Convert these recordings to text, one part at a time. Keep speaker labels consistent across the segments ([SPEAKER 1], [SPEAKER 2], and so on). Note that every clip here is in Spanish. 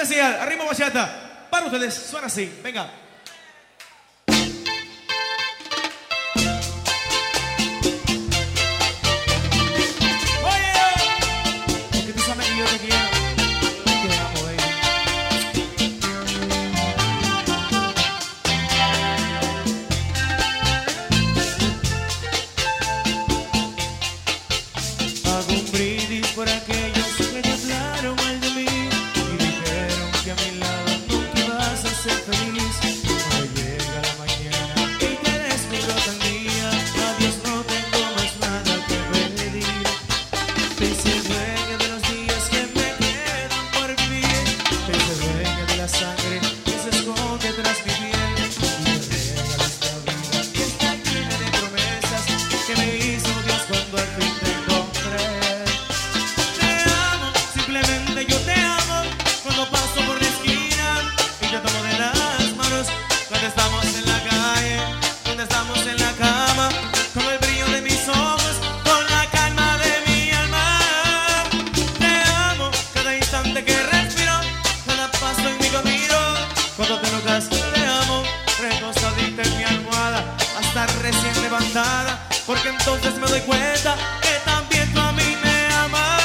[SPEAKER 1] especial, a ritmo bachata. Para ustedes, suena así. Venga.
[SPEAKER 2] Por aquellos que te hablaron mal de mí y dijeron que a mi lado nunca ibas a ser feliz. Cuando llega la mañana y te descubro tan día, adiós, no tengo más nada que pedir. Te hice dueño de los días que me quedan por vivir. Te hice dueño de la sangre que se esconde tras mi piel. Y me regalas la vida que está llena de promesas que me hizo Dios cuando al fin te encontré. Simplemente yo te amo cuando paso por la esquina y te tomo de las manos cuando estamos en la calle, cuando estamos en la cama, con el brillo de mis ojos, con la calma de mi alma. Te amo cada instante que respiro, cada paso en mi camino. Cuando te enojas te amo, recostadita en mi almohada, hasta recién levantada, porque entonces me doy cuenta que también tú a mí me amas.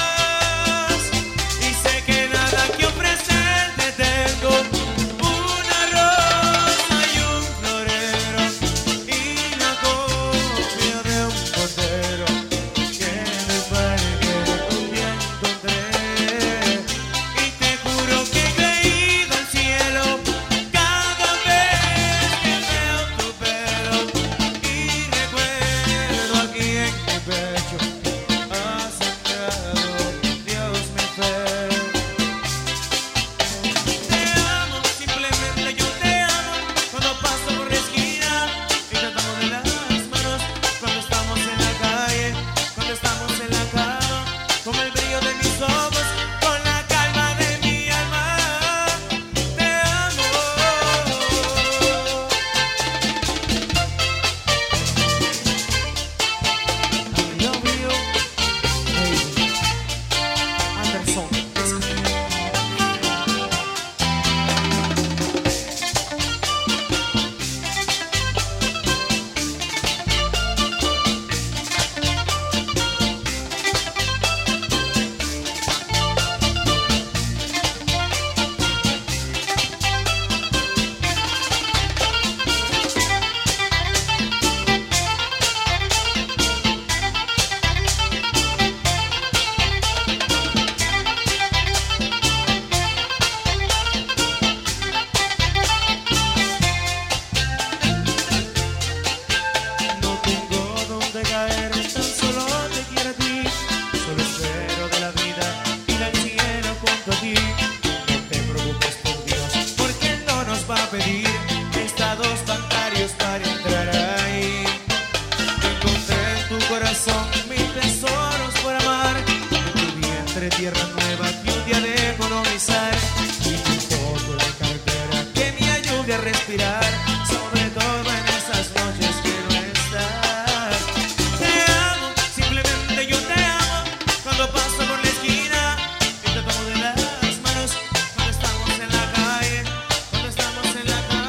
[SPEAKER 2] Una rosa y un florero y la copia de un portero que en el parque un día encontré. Y te juro que he creído al cielo cada vez que veo tu pelo y recuerdo aquí en mi pecho ha sembrado Dios mi fe. Estados bancarios para entrar ahí. Encontré en tu corazón mil tesoros por amar. En tu vientre tierra nueva que un día de economizar. Y un poco de cartera que me ayude a respirar, sobre todo en esas noches que no estás. Te amo, simplemente yo te amo cuando paso por la esquina y te tomo de las manos cuando estamos en la calle, cuando estamos en la calle.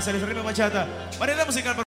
[SPEAKER 1] salsa, les ritmo bachata. Variedad musical.